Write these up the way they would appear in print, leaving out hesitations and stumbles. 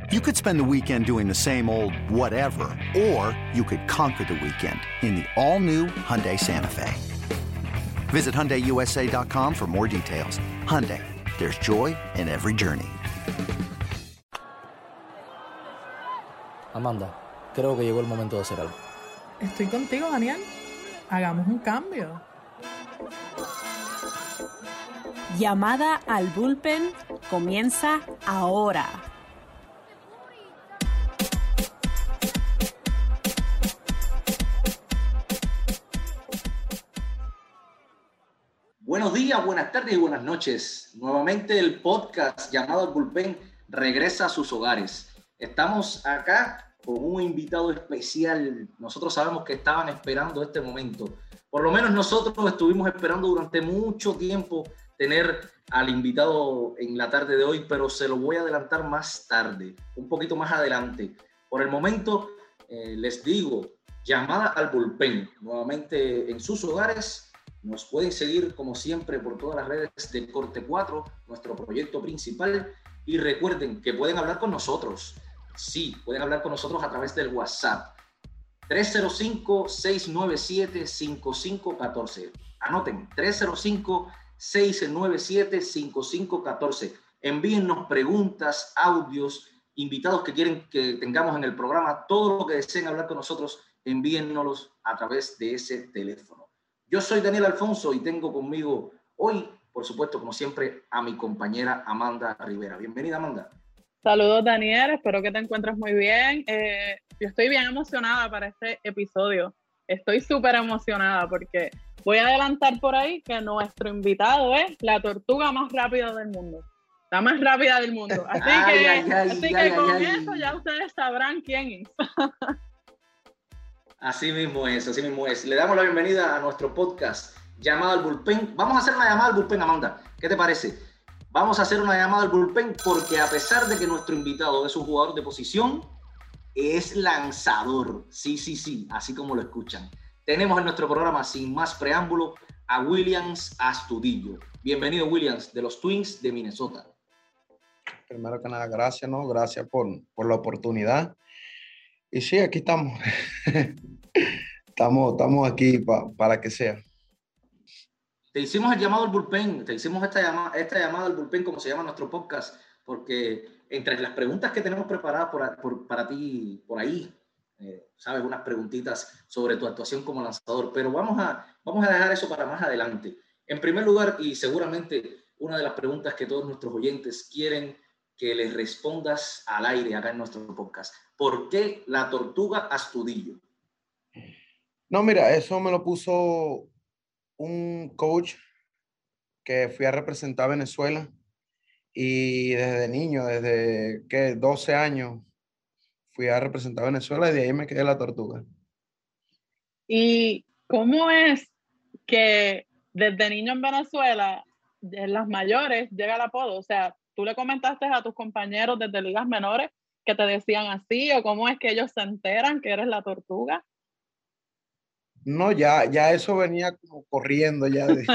You could spend the weekend doing the same old whatever, or you could conquer the weekend in the all-new Hyundai Santa Fe. Visit HyundaiUSA.com for more details. Hyundai, there's joy in every journey. Amanda, creo que llegó el momento de hacer algo. Estoy contigo, Daniel. Hagamos un cambio. Llamada al bullpen comienza ahora. Buenos días, buenas tardes y buenas noches. Nuevamente el podcast llamado al bullpen regresa a sus hogares. Estamos acá con un invitado especial. Nosotros sabemos que estaban esperando este momento. Por lo menos nosotros estuvimos esperando durante mucho tiempo tener al invitado en la tarde de hoy, pero se lo voy a adelantar más tarde, un poquito más adelante. Por el momento, les digo, llamada al bullpen, nuevamente en sus hogares. Nos pueden seguir, como siempre, por todas las redes de Corte 4, nuestro proyecto principal. Y recuerden que pueden hablar con nosotros. Sí, pueden hablar con nosotros a través del WhatsApp. 305-697-5514. Anoten, 305-697-5514. Envíennos preguntas, audios, invitados que quieren que tengamos en el programa. Todo lo que deseen hablar con nosotros, envíennos a través de ese teléfono. Yo soy Daniel Alfonso y tengo conmigo hoy, por supuesto, como siempre, a mi compañera Amanda Rivera. Bienvenida, Amanda. Saludos, Daniel. Espero que te encuentres muy bien. Yo estoy bien emocionada para este episodio. Estoy súper emocionada porque voy a adelantar por ahí que nuestro invitado es la tortuga más rápida del mundo. La más rápida del mundo. Así que con eso ya ustedes sabrán quién es. Así mismo es, así mismo es. Le damos la bienvenida a nuestro podcast llamado al bullpen. Vamos a hacer una llamada al bullpen, Amanda. ¿Qué te parece? Vamos a hacer una llamada al bullpen porque a pesar de que nuestro invitado es un jugador de posición, es lanzador. Sí, así como lo escuchan. Tenemos en nuestro programa, sin más preámbulo, a Williams Astudillo. Bienvenido, Williams, de los Twins de Minnesota. Primero que nada, gracias, ¿no? Gracias por la oportunidad. Y sí, aquí estamos. estamos aquí para que sea. Te hicimos el llamado al bullpen, te hicimos esta llamada al bullpen, como se llama nuestro podcast, porque entre las preguntas que tenemos preparadas para ti por ahí, sabes, unas preguntitas sobre tu actuación como lanzador, pero vamos a dejar eso para más adelante. En primer lugar, y seguramente una de las preguntas que todos nuestros oyentes quieren que les respondas al aire acá en nuestro podcast. ¿Por qué la tortuga Astudillo? No, mira, eso me lo puso un coach que fui a representar a Venezuela y desde niño, desde 12 años, fui a representar a Venezuela y de ahí me quedé la tortuga. ¿Y cómo es que desde niño en Venezuela, en las mayores, llega el apodo? O sea, ¿tú le comentaste a tus compañeros desde ligas menores que te decían así? ¿O cómo es que ellos se enteran que eres la tortuga? No, ya eso venía como corriendo,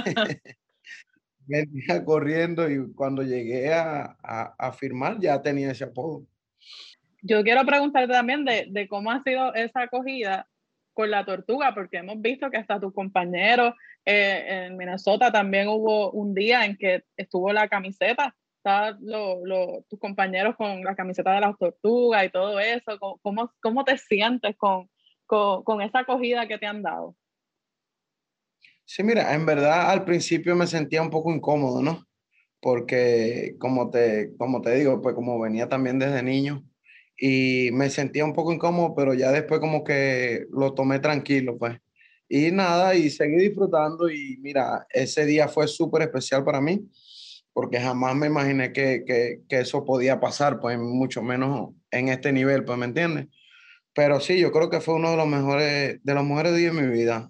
venía corriendo y cuando llegué a firmar ya tenía ese apodo. Yo quiero preguntarte también de cómo ha sido esa acogida con la tortuga, porque hemos visto que hasta tus compañeros en Minnesota también hubo un día en que estuvo la camiseta. Estaban tus compañeros con la camiseta de las tortugas y todo eso. ¿Cómo te sientes con esa acogida que te han dado? Sí, mira, en verdad al principio me sentía un poco incómodo, ¿no? Porque como te digo, pues como venía también desde niño y me sentía un poco incómodo, pero ya después como que lo tomé tranquilo, pues. Y nada, y seguí disfrutando y mira, ese día fue súper especial para mí porque jamás me imaginé que eso podía pasar, pues mucho menos en este nivel, pues, ¿me entiendes? Pero sí, yo creo que fue uno de los mejores días de mi vida.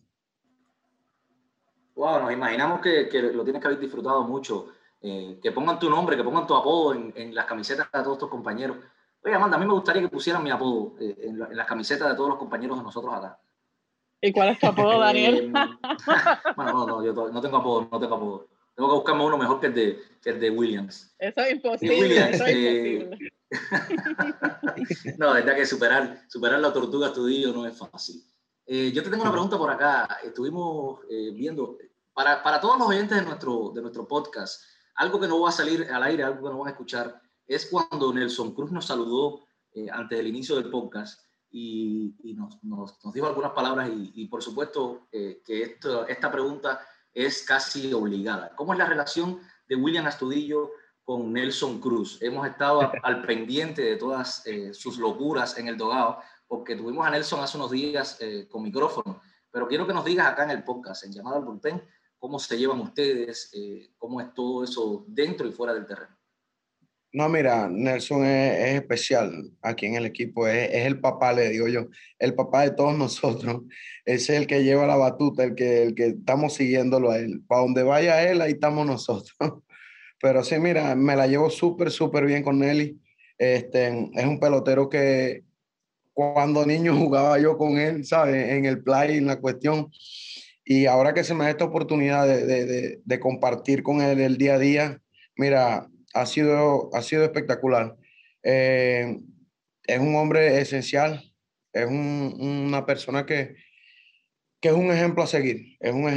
Wow, nos imaginamos que lo tienes que haber disfrutado mucho. Que pongan tu nombre, que pongan tu apodo en las camisetas de todos tus compañeros. Oye, Amanda, a mí me gustaría que pusieran mi apodo en las camisetas de todos los compañeros de nosotros acá. ¿Y cuál es tu apodo, Daniel? Bueno, no, yo no tengo apodo. Tengo que buscarme uno mejor que el de Williams. Eso es imposible, Williams, eso es imposible. No, la verdad que superar la Tortuga Astudillo no es fácil. Yo te tengo una pregunta por acá. Estuvimos viendo, para todos los oyentes de nuestro podcast, algo que no va a salir al aire, algo que no van a escuchar, es cuando Nelson Cruz nos saludó antes del inicio del podcast y nos dijo algunas palabras y por supuesto que esta pregunta es casi obligada. ¿Cómo es la relación de William Astudillo con Nelson Cruz? Hemos estado al pendiente de todas sus locuras en el dogado, porque tuvimos a Nelson hace unos días con micrófono, pero quiero que nos digas acá en el podcast, en Llamada al Bullpen, cómo se llevan ustedes, cómo es todo eso dentro y fuera del terreno. No, mira, Nelson es especial aquí en el equipo, es el papá, le digo yo, el papá de todos nosotros. Ese es el que lleva la batuta, el que estamos siguiéndolo a él. Para donde vaya él, ahí estamos nosotros. Pero sí, mira, me la llevo súper bien con Nelly. Es un pelotero que cuando niño jugaba yo con él, ¿sabes? En el play, en la cuestión. Y ahora que se me da esta oportunidad de compartir con él el día a día, mira, ha sido espectacular. Es un hombre esencial, es una persona que es un ejemplo a seguir,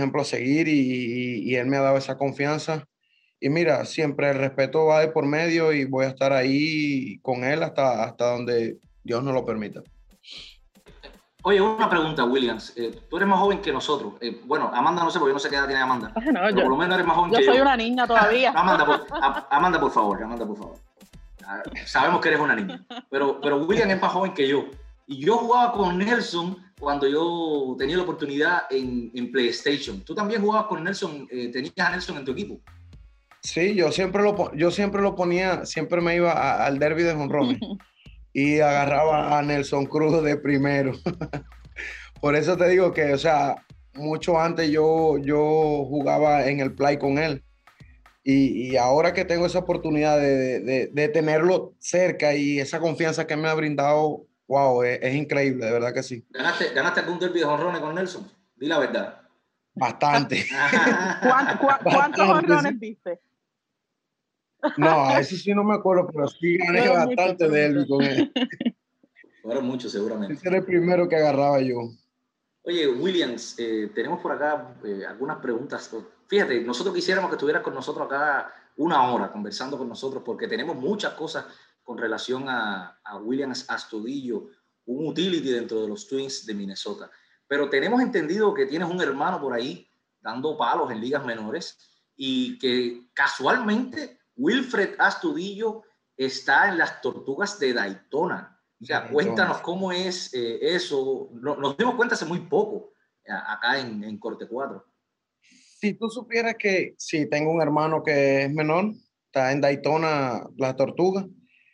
y él me ha dado esa confianza. Y mira, siempre el respeto va de por medio y voy a estar ahí con él hasta donde Dios nos lo permita. Oye, una pregunta, Williams. Tú eres más joven que nosotros. Bueno, Amanda no sé, porque yo no sé qué edad tiene Amanda. No, pero por lo menos eres más joven que yo. Yo soy una niña todavía. Amanda, por favor. Sabemos que eres una niña. Pero William es más joven que yo. Y yo jugaba con Nelson cuando yo tenía la oportunidad en PlayStation. ¿Tú también jugabas con Nelson? ¿Tenías a Nelson en tu equipo? Sí, yo siempre lo ponía, siempre me iba al derbi de jonrones. Y agarraba a Nelson Cruz de primero. Por eso te digo que, o sea, mucho antes yo jugaba en el play con él. Y ahora que tengo esa oportunidad de tenerlo cerca y esa confianza que me ha brindado, wow, es increíble, de verdad que sí. ¿Ganaste algún derbi de jonrones con Nelson? Di la verdad. Bastante. ¿Cuántos jonrones viste? No, a eso sí no me acuerdo, pero sí gané bastante derbi con él. Fueron muchos, seguramente. Ese era el primero que agarraba yo. Oye, Williams, tenemos por acá algunas preguntas. Fíjate, nosotros quisiéramos que estuvieras con nosotros acá una hora conversando con nosotros porque tenemos muchas cosas con relación a Williams Astudillo, un utility dentro de los Twins de Minnesota. Pero tenemos entendido que tienes un hermano por ahí dando palos en ligas menores y que casualmente Wilfred Astudillo está en las Tortugas de Daytona. O sea, cuéntanos cómo es eso. Nos dimos cuenta hace muy poco acá en Corte 4. Si tú supieras que sí, tengo un hermano que es menor, está en Daytona, las Tortugas.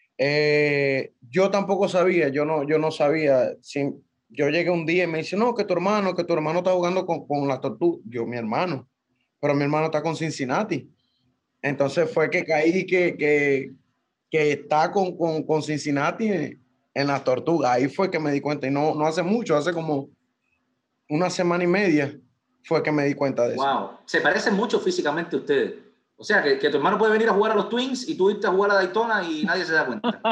Yo tampoco sabía, yo no sabía. Yo llegué un día y me dice, no, que tu hermano está jugando con las Tortugas. Yo, mi hermano, pero mi hermano está con Cincinnati. Entonces fue que caí que está con Cincinnati en las Tortugas. Ahí fue que me di cuenta, y no hace mucho, hace como una semana y media fue que me di cuenta de eso. Wow, se parecen mucho físicamente ustedes. O sea, que tu hermano puede venir a jugar a los Twins y tú irte a jugar a Daytona y nadie se da cuenta.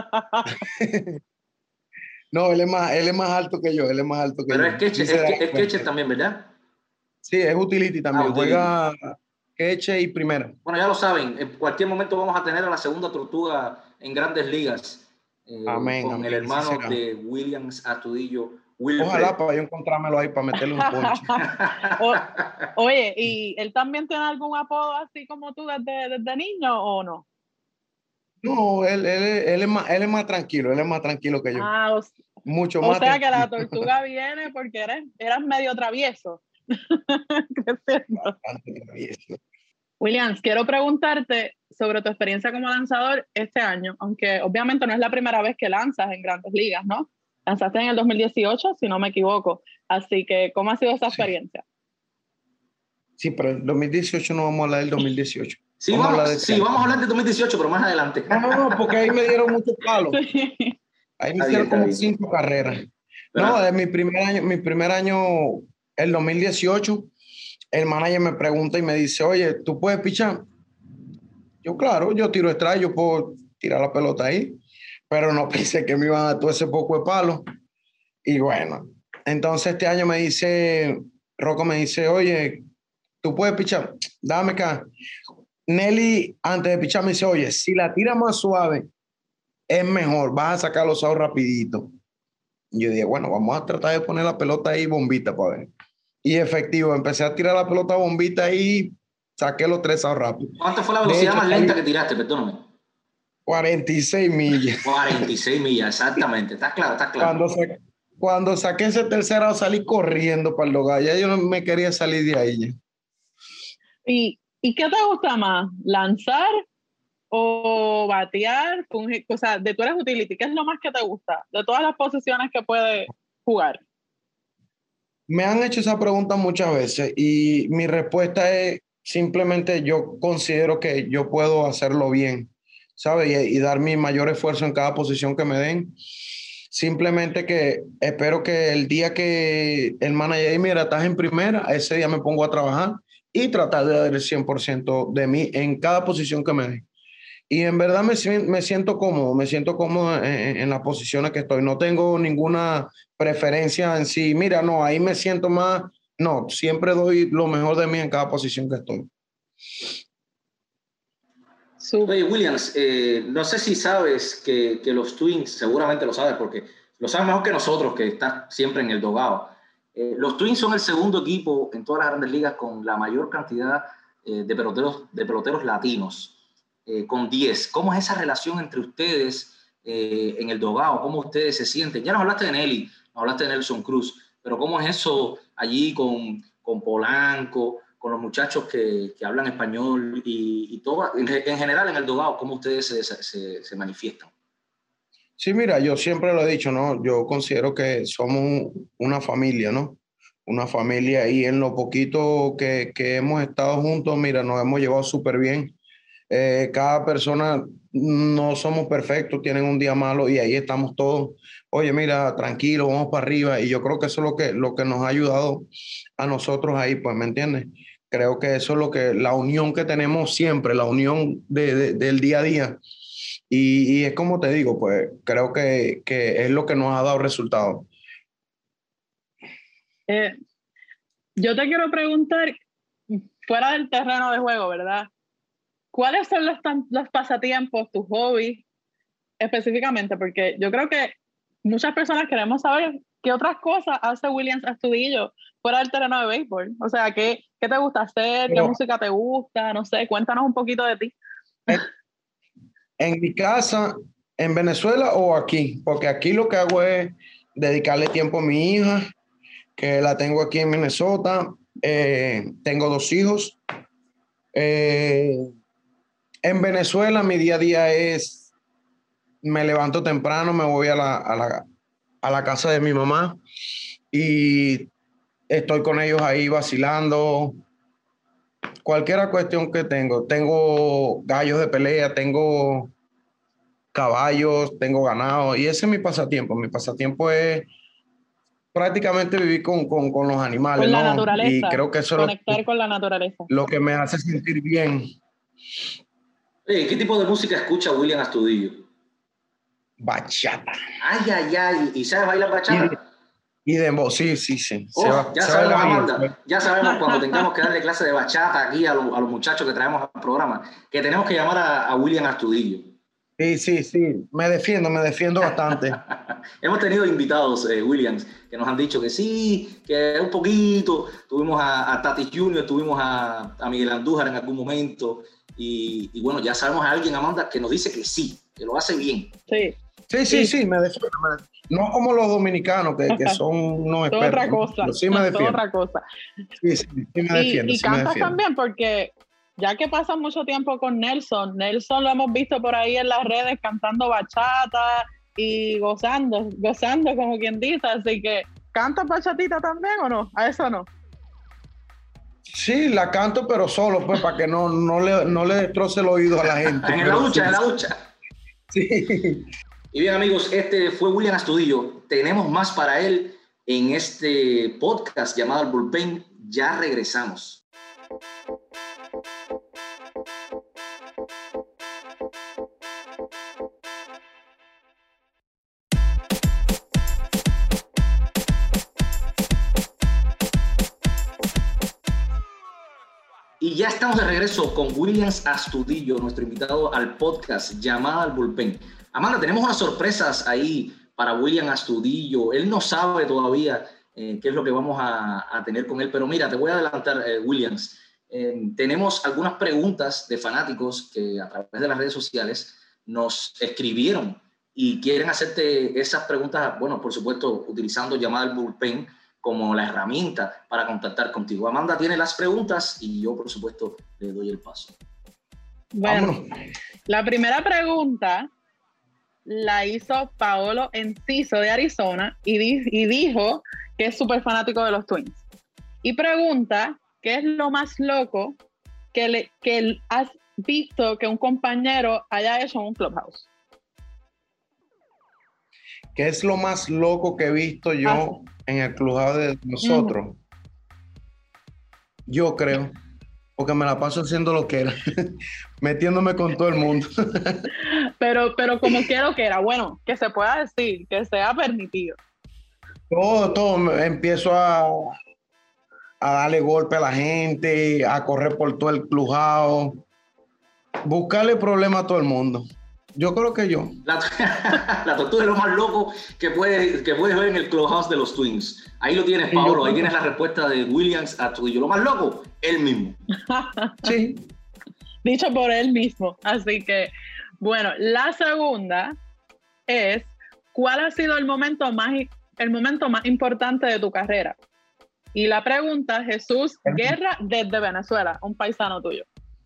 No, él es más alto que yo, Pero es catcher también, ¿verdad? Sí, es utility también, juega catcher y primera. Bueno, ya lo saben, en cualquier momento vamos a tener a la segunda Tortuga en Grandes Ligas. Con el hermano de Williams Astudillo, Wilfred. Ojalá para yo encontrármelo ahí para meterle un ponche. Oye, ¿y él también tiene algún apodo así como tú desde niño o no? No, él es más tranquilo, que yo. Mucho más. O sea que la Tortuga viene porque eras medio travieso. Bastante travieso. Williams, quiero preguntarte sobre tu experiencia como lanzador este año, aunque obviamente no es la primera vez que lanzas en Grandes Ligas, ¿no? Lanzaste en el 2018, si no me equivoco. Así que, ¿cómo ha sido esa experiencia? Sí, pero el 2018 no vamos a hablar del 2018. Sí, vamos a hablar del 2018, pero más adelante. No, porque ahí me dieron muchos palos. Ahí me hicieron como 5 carreras. No, de mi primer año, el 2018, el manager me pregunta y me dice, oye, ¿tú puedes pichar? Yo, claro, yo tiro strike, yo puedo tirar la pelota ahí. pero no pensé que me iban a dar todo ese poco de palo. Y bueno, entonces este año Rocco me dice, oye, tú puedes pichar, dame acá. Nelly, antes de pichar, me dice, oye, si la tira más suave, es mejor, vas a sacar los outs rapidito. Y yo dije, bueno, vamos a tratar de poner la pelota ahí bombita para ver. Y efectivo, empecé a tirar la pelota bombita y saqué los 3 outs rápido. ¿Cuánto fue la De velocidad hecho, más lenta que tiraste? Perdóname. 46 millas. 46 millas, exactamente. Estás claro, estás claro. Cuando saqué ese tercer out, salí corriendo para el lugar. Ya yo no me quería salir de ahí. Ya. ¿Y qué te gusta más? ¿Lanzar o batear? O sea, tú eres utility, ¿qué es lo más que te gusta de todas las posiciones que puedes jugar? Me han hecho esa pregunta muchas veces y mi respuesta es simplemente yo considero que yo puedo hacerlo bien, ¿sabes? Y dar mi mayor esfuerzo en cada posición que me den. Simplemente que espero que el día que el manager diga, mira, estás en primera, ese día me pongo a trabajar y tratar de dar el 100% de mí en cada posición que me den. Y en verdad me siento cómodo en las posiciones que estoy. No tengo ninguna preferencia en sí. Mira, no, ahí me siento más. No, siempre doy lo mejor de mí en cada posición que estoy. Oye, Williams, no sé si sabes que los Twins, seguramente lo sabes porque lo sabes mejor que nosotros, que estás siempre en el dogado. Los Twins son el segundo equipo en todas las grandes ligas con la mayor cantidad de peloteros latinos. Con 10. ¿Cómo es esa relación entre ustedes en el dogado? ¿Cómo ustedes se sienten? Ya nos hablaste de Nelly, nos hablaste de Nelson Cruz, pero ¿cómo es eso allí con Polanco, con los muchachos que hablan español y todo, en general en el dogado, cómo ustedes se manifiestan? Sí, mira, yo siempre lo he dicho, ¿no? Yo considero que somos una familia, ¿no? Una familia y en lo poquito que hemos estado juntos, mira, nos hemos llevado súper bien. Cada persona, no somos perfectos, tienen un día malo y ahí estamos todos. Oye, mira, tranquilo, vamos para arriba. Y yo creo que eso es lo que nos ha ayudado a nosotros ahí, pues, ¿me entiendes? Creo que eso es la unión que tenemos siempre, la unión del día a día. Y es como te digo, pues, creo que es lo que nos ha dado resultados. Yo te quiero preguntar, fuera del terreno de juego, ¿verdad? ¿Cuáles son los pasatiempos, tus hobbies específicamente? Porque yo creo que muchas personas queremos saber qué otras cosas hace Williams Astudillo fuera del terreno de béisbol. O sea, ¿qué te gusta hacer? ¿Qué música te gusta? No sé, cuéntanos un poquito de ti. En mi casa, en Venezuela o aquí, porque aquí lo que hago es dedicarle tiempo a mi hija, que la tengo aquí en Minnesota. Tengo 2 hijos. En Venezuela mi día a día es, me levanto temprano, me voy a la casa de mi mamá y estoy con ellos ahí vacilando. Cualquier cuestión que tengo gallos de pelea, tengo caballos, tengo ganado y ese es mi pasatiempo. Mi pasatiempo es prácticamente vivir con los animales, con la ¿no? naturaleza, Y creo que eso conectar con la naturaleza. Lo que me hace sentir bien. ¿Qué tipo de música escucha William Astudillo? Bachata. Ay, ay, ay. ¿Y sabes bailar bachata? Y dembow, sí. Ya sabemos, Amanda, ya sabemos cuando tengamos que darle clase de bachata aquí a los muchachos que traemos al programa, que tenemos que llamar a William Astudillo. Sí, me defiendo bastante. Hemos tenido invitados, Williams, que nos han dicho que sí, que un poquito. Tuvimos a Tati Junior, tuvimos a Miguel Andújar en algún momento. Y bueno, ya sabemos a alguien, Amanda, que nos dice que sí, que lo hace bien. Sí, me defiendo. No como los dominicanos, que son unos expertos. Otra cosa. Pero sí me defiendo. Otra cosa. Sí, me defiendo. Y cantas también, porque ya que pasas mucho tiempo con Nelson lo hemos visto por ahí en las redes cantando bachata y gozando como quien dice, así que ¿cantas bachatita también o no? ¿A eso no? Sí, la canto, pero solo, pues, para que no le destroce el oído a la gente. En la ducha. Sí. Y bien, amigos, este fue William Astudillo. Tenemos más para él en este podcast llamado El Bullpen. Ya regresamos. ya estamos de regreso con Williams Astudillo, nuestro invitado al podcast Llamada al Bullpen. Amanda, tenemos unas sorpresas ahí para Williams Astudillo. Él no sabe todavía qué es lo que vamos a tener con él, pero mira, te voy a adelantar, Williams. Tenemos algunas preguntas de fanáticos que a través de las redes sociales nos escribieron y quieren hacerte esas preguntas, bueno, por supuesto, utilizando Llamada al Bullpen como la herramienta para contactar contigo. Amanda tiene las preguntas y yo, por supuesto, le doy el paso. Bueno, Vámonos. la primera pregunta la hizo Paolo Enciso de Arizona y dijo que es súper fanático de los Twins. Y pregunta, ¿qué es lo más loco que has visto que un compañero haya hecho en un clubhouse? ¿Qué es lo más loco que he visto yo en el clubhouse de nosotros? Yo creo, porque me la paso haciendo lo que era, metiéndome con todo el mundo. Pero como quiero que era, bueno, que se pueda decir, que sea permitido. Todo, empiezo a darle golpe a la gente, a correr por todo el clubhouse, buscarle problemas a todo el mundo. Yo creo que yo. La tortuga es lo más loco que puedes ver en el clubhouse de los Twins. Ahí lo tienes, Paolo. Ahí tienes la respuesta de Williams Astudillo. Lo más loco, él mismo. Sí. Dicho por él mismo. Así que, bueno, la segunda es, ¿cuál ha sido el momento más importante de tu carrera? Y la pregunta, Jesús Guerra desde Venezuela, un paisano tuyo.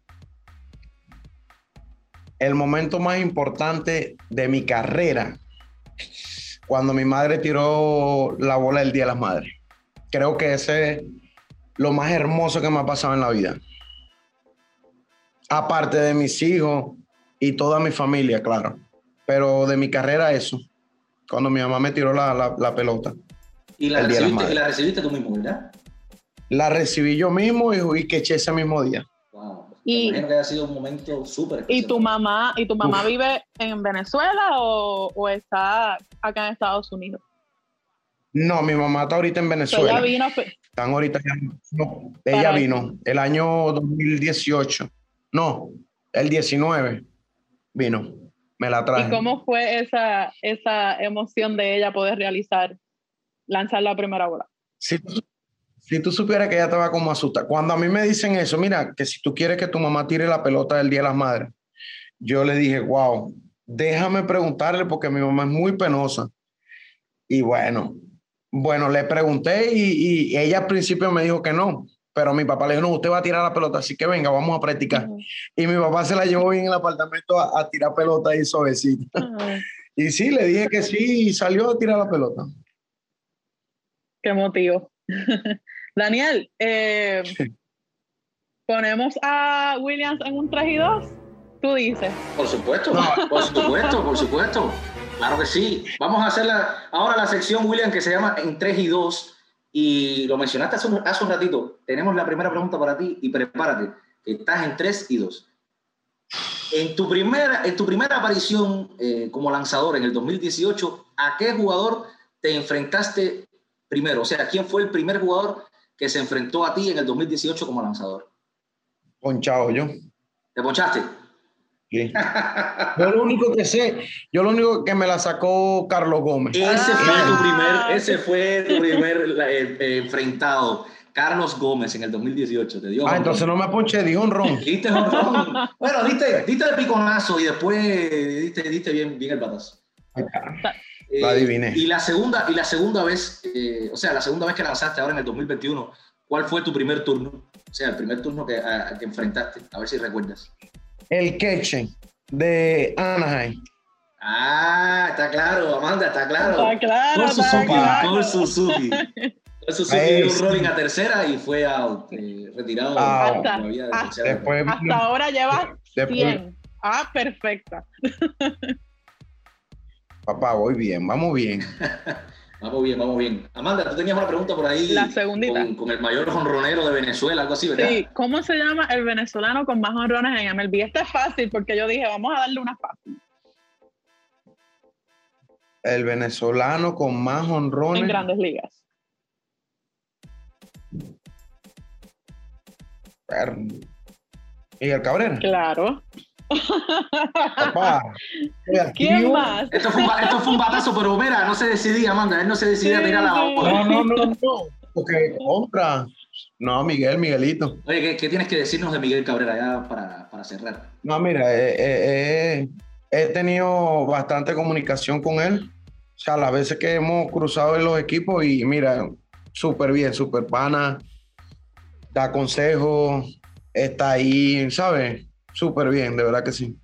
El momento más importante de mi carrera, cuando mi madre tiró la bola del Día de las Madres. Creo que ese es lo más hermoso que me ha pasado en la vida. Aparte de mis hijos y toda mi familia, claro. Pero de mi carrera eso, cuando mi mamá me tiró la pelota. Y la recibiste tú mismo, ¿verdad? La recibí yo mismo y que eché ese mismo día. Wow. Me imagino que haya sido un momento súper especial. ¿Y tu mamá vive en Venezuela o está acá en Estados Unidos? No, mi mamá está ahorita en Venezuela. Ella vino. Están ahorita ella vino el año 2018. No, el 19 vino. Me la traje. ¿Y cómo fue esa emoción de ella poder lanzar la primera bola? Si tú supieras que ella estaba como asustada. Cuando a mí me dicen eso, mira, que si tú quieres que tu mamá tire la pelota del Día de las Madres, yo le dije, wow, déjame preguntarle porque mi mamá es muy penosa. Y bueno, le pregunté y ella al principio me dijo que no, pero mi papá le dijo, no, usted va a tirar la pelota, así que venga, vamos a practicar. Y mi papá se la llevó bien en el apartamento a tirar pelota ahí suavecita. Y sí, le dije que sí y salió a tirar la pelota. Qué motivo. Daniel, ¿ponemos a Williams en un 3-2? Tú dices. Por supuesto, por supuesto. Claro que sí. Vamos a hacer ahora la sección, William, que se llama En 3-2. Y lo mencionaste hace un ratito. Tenemos la primera pregunta para ti y prepárate, que estás en 3-2. En tu primera aparición como lanzador en el 2018, ¿a qué jugador te enfrentaste primero? O sea, ¿quién fue el primer jugador que se enfrentó a ti en el 2018 como lanzador? Ponchado yo. ¿Te ponchaste? Sí. Yo lo único que me la sacó Carlos Gómez. Ese fue tu primer enfrentado. Carlos Gómez en el 2018. Te dio entonces no me ponché, di honrón. Diste honrón. Bueno, diste el piconazo y después diste bien el batazo. La adiviné. Y la segunda vez, la segunda vez que lanzaste ahora en el 2021, ¿cuál fue tu primer turno? O sea, el primer turno que enfrentaste, a ver si recuerdas. El Ketchen de Anaheim. Ah, está claro, Amanda, está claro. Está claro. Con Suzuki dio un rolling a tercera y fue out, retirado. Hasta Después ahora lleva 100. Perfecta. Papá, voy bien, vamos bien. Vamos bien. Amanda, tú tenías una pregunta por ahí. La segundita. Con el mayor jonronero de Venezuela, algo así, ¿verdad? Sí, ¿cómo se llama el venezolano con más jonrones en MLB? Esta es fácil porque yo dije, vamos a darle una fácil. El venezolano con más jonrones en Grandes Ligas. Miguel Cabrera. Claro. Papá. ¿Quién más? Esto fue un batazo, pero mira, no se decidía, Amanda. Él no se decidía a tirar la bola. No. Porque contra. No, Miguelito. Oye, ¿qué tienes que decirnos de Miguel Cabrera ya para cerrar? No, mira, he tenido bastante comunicación con él. O sea, las veces que hemos cruzado en los equipos y mira, súper bien, súper pana, da consejos, está ahí, ¿sabes? Súper bien, de verdad que sí.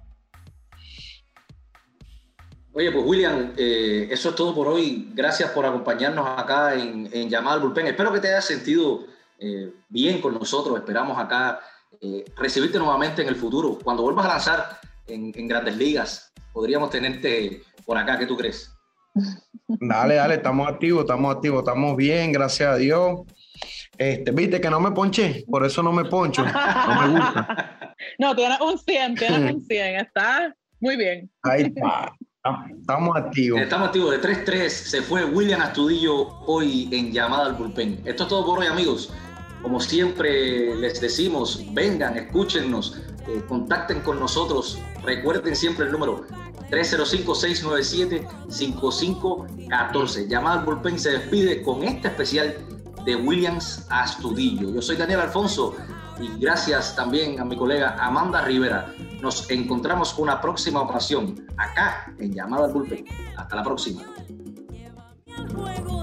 Oye, pues William, eso es todo por hoy. Gracias por acompañarnos acá en Llamada al Bullpen. Espero que te hayas sentido bien con nosotros. Esperamos acá recibirte nuevamente en el futuro. Cuando vuelvas a lanzar en Grandes Ligas, podríamos tenerte por acá. ¿Qué tú crees? Dale, estamos activos, estamos bien, gracias a Dios. Viste que no me ponché, por eso no me poncho, no me gusta. No, tienes un 100, está muy bien. Ahí está. Estamos activos. Estamos activos. De 3-3 se fue William Astudillo hoy en Llamada al Bullpen. Esto es todo por hoy, amigos. Como siempre les decimos, vengan, escúchennos, contacten con nosotros. Recuerden siempre el número 305-697-5514. Llamada al Bullpen se despide con este especial de Williams Astudillo. Yo soy Daniel Alfonso y gracias también a mi colega Amanda Rivera. Nos encontramos una próxima ocasión acá en Llamada al Bullpen. Hasta la próxima.